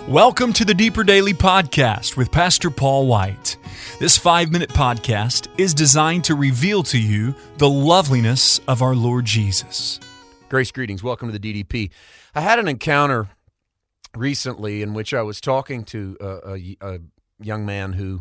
Welcome to the Deeper Daily Podcast with Pastor Paul White. This 5-minute podcast is designed to reveal to you the loveliness of our Lord Jesus. Grace greetings. Welcome to the DDP. I had an encounter recently in which I was talking to a young man who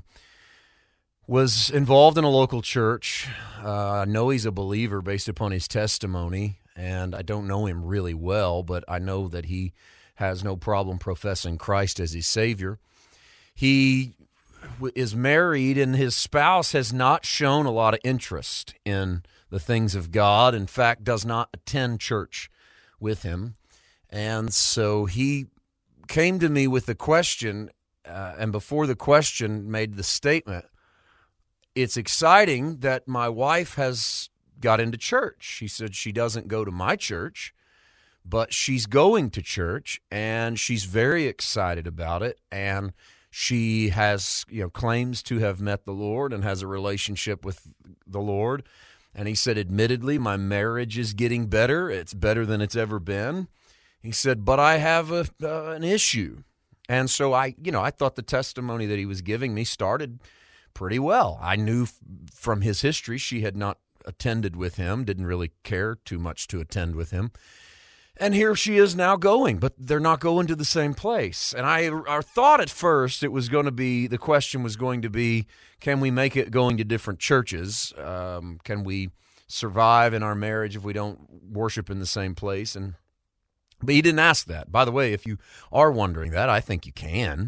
was involved in a local church. I know he's a believer based upon his testimony, and I don't know him really well, but I know that he has no problem professing Christ as his Savior. He is married, and his spouse has not shown a lot of interest in the things of God. In fact, does not attend church with him. And so he came to me with the question, and before the question made the statement, "It's exciting that my wife has got into church." She said she doesn't go to my church, but she's going to church, and she's very excited about it, and she has, claims to have met the Lord and has a relationship with the Lord. And he said, admittedly, my marriage is getting better. It's better than it's ever been. He said, but I have an issue. And so I thought the testimony that he was giving me started pretty well. I knew from his history she had not attended with him, didn't really care too much to attend with him. And here she is now going, but they're not going to the same place. And I thought at first the question was going to be, can we make it going to different churches? Can we survive in our marriage if we don't worship in the same place? But he didn't ask that. By the way, if you are wondering that, I think you can.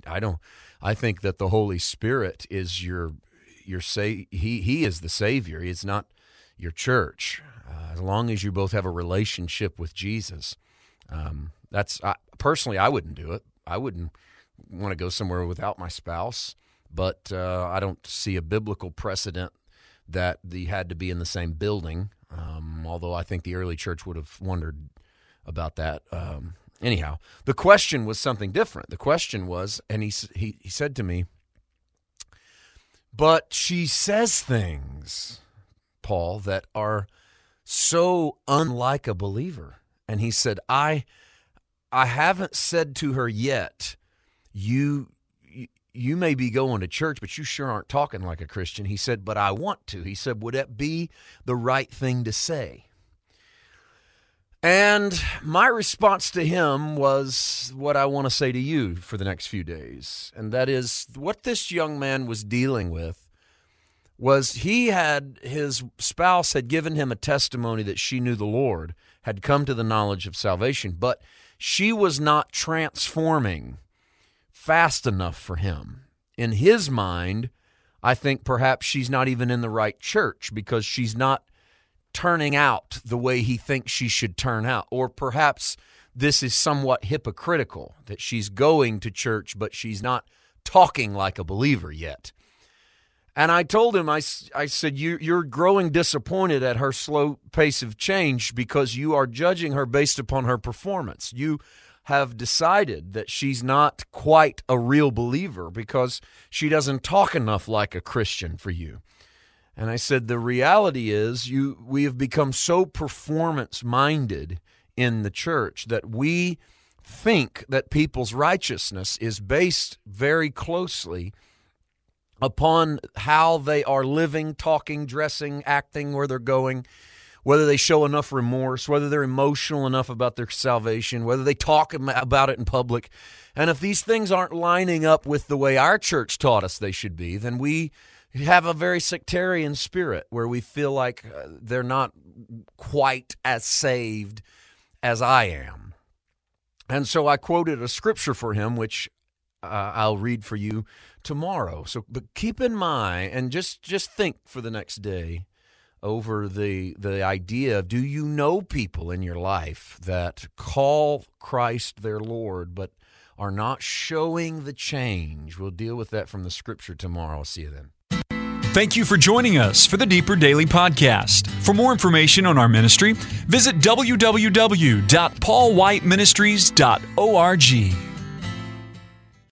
I think that the Holy Spirit is He is the Savior. He's not your church. As long as you both have a relationship with Jesus, personally, I wouldn't do it. I wouldn't want to go somewhere without my spouse, but I don't see a biblical precedent that they had to be in the same building, although I think the early church would have wondered about that. Anyhow, the question was something different. The question was, and he said to me, but she says things, Paul, that are so unlike a believer. And he said, I haven't said to her yet, you may be going to church, but you sure aren't talking like a Christian. He said, but I want to. He said, would that be the right thing to say? And my response to him was what I want to say to you for the next few days. And that is, what this young man was dealing with was his spouse had given him a testimony that she knew the Lord, had come to the knowledge of salvation, but she was not transforming fast enough for him. In his mind, I think perhaps she's not even in the right church because she's not turning out the way he thinks she should turn out. Or perhaps this is somewhat hypocritical, that she's going to church, but she's not talking like a believer yet. And I told him, I said, you're growing disappointed at her slow pace of change because you are judging her based upon her performance. You have decided that she's not quite a real believer because she doesn't talk enough like a Christian for you. And I said, the reality is we have become so performance-minded in the church that we think that people's righteousness is based very closely upon how they are living, talking, dressing, acting, where they're going, whether they show enough remorse, whether they're emotional enough about their salvation, whether they talk about it in public. And if these things aren't lining up with the way our church taught us they should be, then we have a very sectarian spirit where we feel like they're not quite as saved as I am. And so I quoted a scripture for him, which I'll read for you tomorrow. So, but keep in mind, and just think for the next day over the idea of, do you know people in your life that call Christ their Lord but are not showing the change? We'll deal with that from the scripture tomorrow. I'll see you then. Thank you for joining us for the Deeper Daily Podcast. For more information on our ministry, visit www.paulwhiteministries.org.